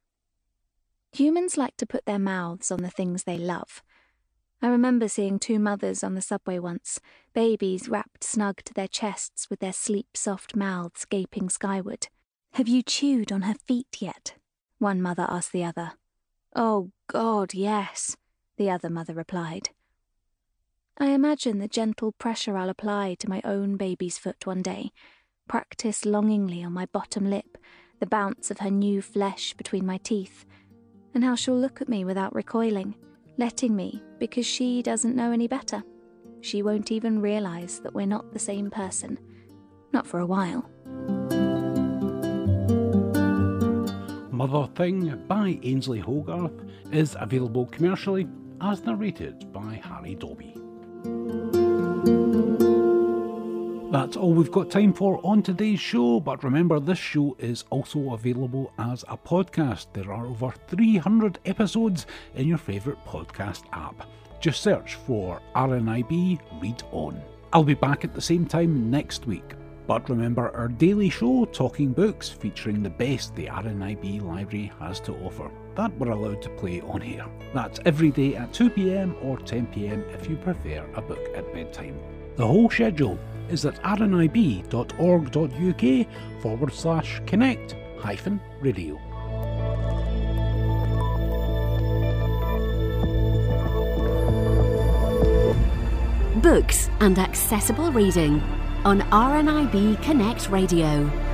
Humans like to put their mouths on the things they love. I remember seeing two mothers on the subway once, babies wrapped snug to their chests with their sleep-soft mouths gaping skyward. "Have you chewed on her feet yet?" one mother asked the other. "Oh, God, yes," the other mother replied. I imagine the gentle pressure I'll apply to my own baby's foot one day, practice longingly on my bottom lip, the bounce of her new flesh between my teeth, and how she'll look at me without recoiling, letting me because she doesn't know any better. She won't even realise that we're not the same person. Not for a while. Mother Thing by Ainsley Hogarth is available commercially as narrated by Harry Dobie. That's all we've got time for on today's show, but remember this show is also available as a podcast. There are over three hundred episodes in your favourite podcast app. Just search for R N I B Read On. I'll be back at the same time next week. But remember our daily show, Talking Books, featuring the best the R N I B library has to offer. That we're allowed to play on here. That's every day at two p.m. or ten p.m. if you prefer a book at bedtime. The whole schedule is at rnib.org.uk forward slash connect hyphen radio. Books and accessible reading on R N I B Connect Radio.